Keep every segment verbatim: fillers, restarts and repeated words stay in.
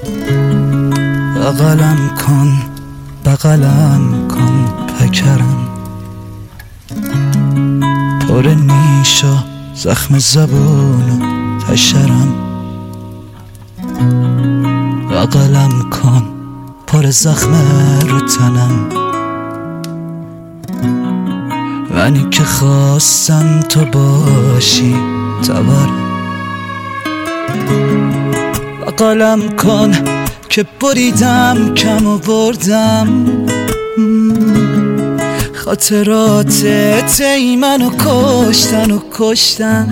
بغلم کن بغلم کن پکرم، پر نیش و زخم زبون و تشرم. بغلم کن پر زخم رو تنم، منی که خواستم تو باشی تبرم. بغلم کن که بریدم کم آوردم، خاطرات تی منو کشتن و کشتن.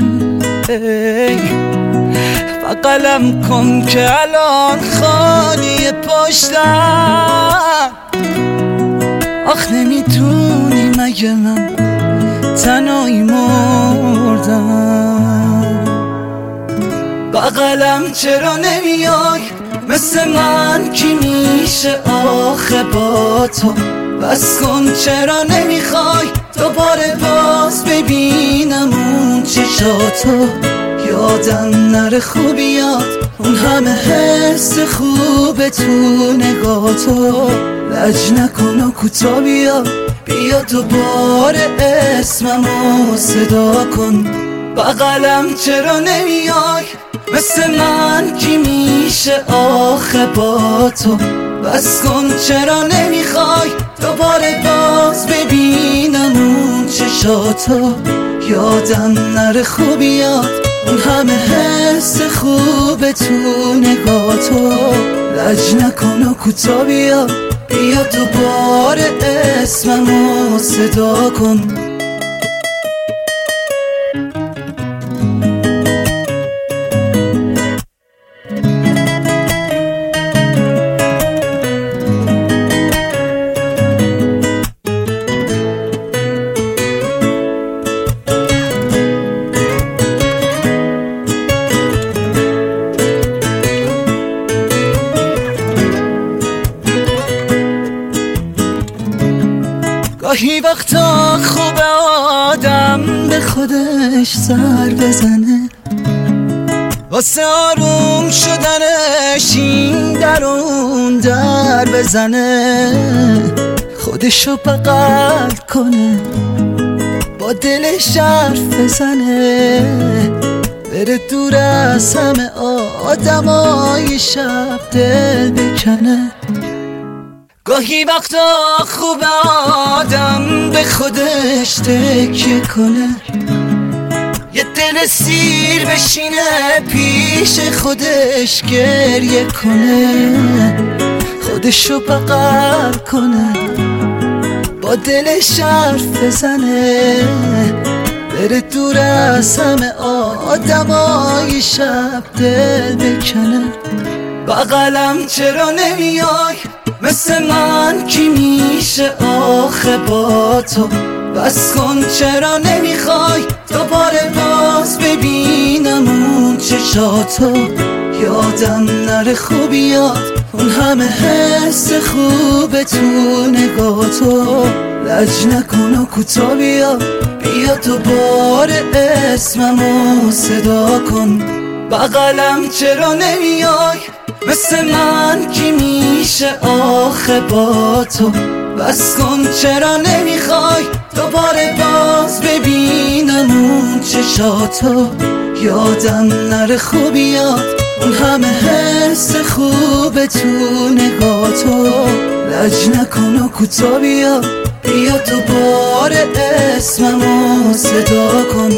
بغلم کن که الان خالی پشتم. آخ نمیدونی مگه من تنهایی مردم. بغلم چرا نمیای مثل من کی میشه آخه با تو؟ بس کن چرا نمیخوای دوباره باز ببینم اون چشاتو؟ یادم نره خوبیات اون همه حس خوب تو نگاتو. لج نکن و کوتا بیا بیا دوباره اسممو صدا کن. بغلم چرا نمیای مثل من کی میشه آخه با تو؟ بس کن چرا نمیخوای دوباره باز ببینم اون چشاتو؟ یادم نره خوبیات اون همه حس خوب تو نگاتو. لج نکن و کوتا بیا بیا دوباره اسممو صدا کن. گاهی وقتا خوب آدم به خودش سر بزنه، واسه آروم شدنش این در اون در بزنه. خودشو بغل کنه با دلش حرف بزنه، بره دور از همه آدمای شب دل بکنه. گاهی وقتا خوب آدم به خودش تکیه کنه، یه دل سیر بشینه پیش خودش گریه کنه. خودشو بغل کنه با دلش حرف بزنه، بره دور از همه آدمای شب دل بکنه. بغلم چرا نمیای مثل من کی میشه آخه با تو؟ بس کن چرا نمیخوای دوباره باز ببینم اون چشاتو؟ یادم نره خوبیات اون همه حس خوب تو نگاتو. لج نکن و کوتا بیا بیا دوباره اسممو صدا کن. بغلم چرا نمیای مثل من کی میشه آخه با تو؟ بس کن چرا نمیخوای دوباره باز ببینم اون چشاتو؟ یادم نره خوبیات اون همه حس خوب تو نگاتو. لج نکن و کوتا بیا بیا دوباره اسممو صدا کن.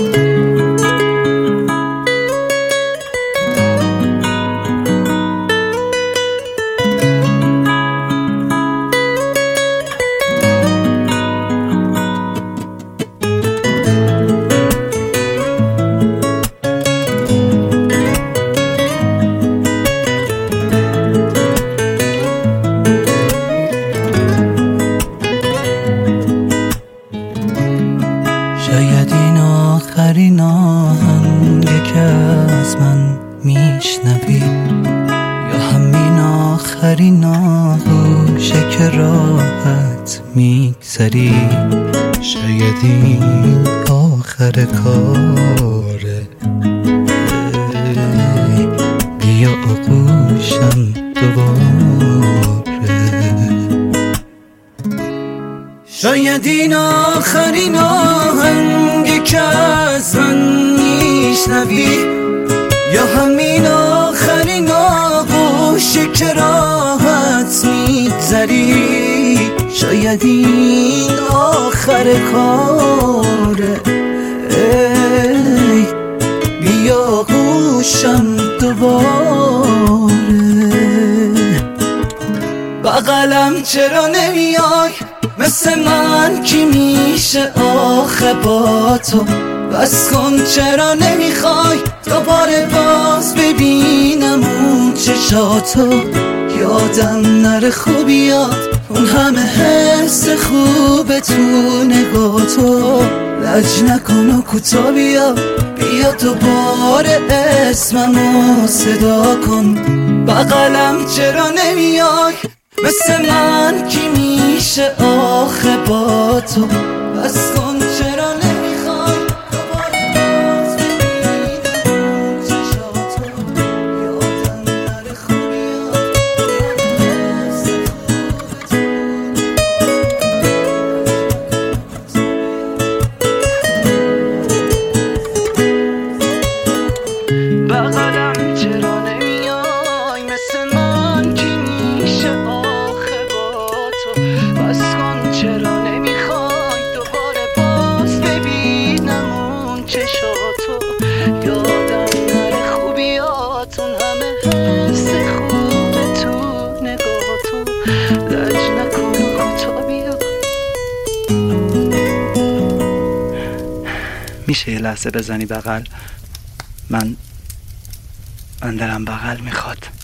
شاید این آخرین آهنگه که از من میشنوی، یا همین آخرین آغوشه که راحت میگذری. شاید این آخر کاره، بیا آغوشم دوباره. شاید این آخرین آهنگی که از من میشنوی، یا همین آخرین آغوشی که راحت میگذری. شاید این آخر کاره، ای بیا گوشم دوباره. بغلم چرا نمیای مثل من کی میشه آخه با تو؟ بس کن چرا نمیخوای دوباره باز ببینم اون چشاتو؟ یادم نره خوبیات اون همه حس خوب تو نگاتو. لج نکن و کوتا بیا، بیا دوباره اسممو صدا کن. بغلم چرا نمیای مثل من کی میشه آخه با تو؟ بس کن چرا نمیخوای دوباره باز ببینم اون چشاتو؟ یادم نره خوبیات حس خوب تو. بغلم چرا نمیای مثل من کی میشه آخه با تو؟ بس کن چرا نمیخوای دوباره باز ببینم اون چشاتو؟ یادم نره خوبیات اون همه حس خوب تو نگاتو. لج نکن و کوتا بیا. میشه یه لحظه بزنی بغل؟ من من دلم بغل میخواد.